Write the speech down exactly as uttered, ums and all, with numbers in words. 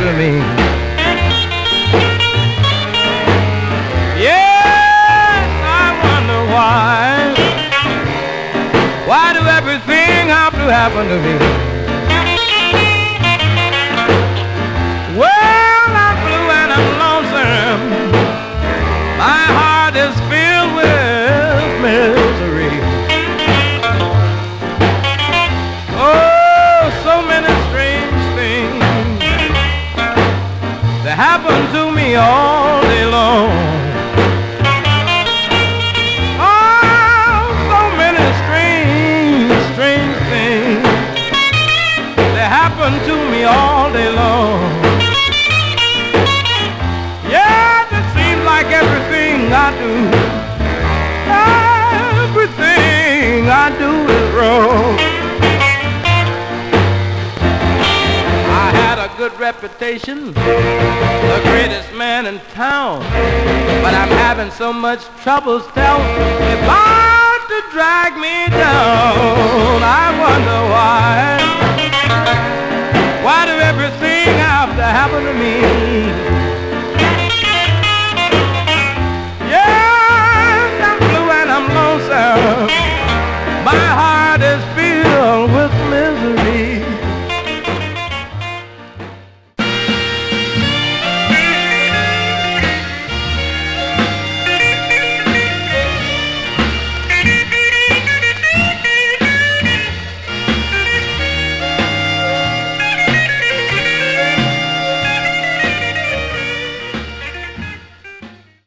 to me. Yes, I wonder why. Why do everything have to happen to me? Well, I'm blue and I'm lonesome. My heart is filled with misery. Oh, so many strange things that happen to me all day long. Oh, so many strange, strange things that happen to me all day long. Yeah, it seems like everything I do, everything I do is wrong. I had a good reputation, the greatest man in town, but I'm having so much trouble still, it's about to drag me down. I wonder why, why do everything have to happen to me?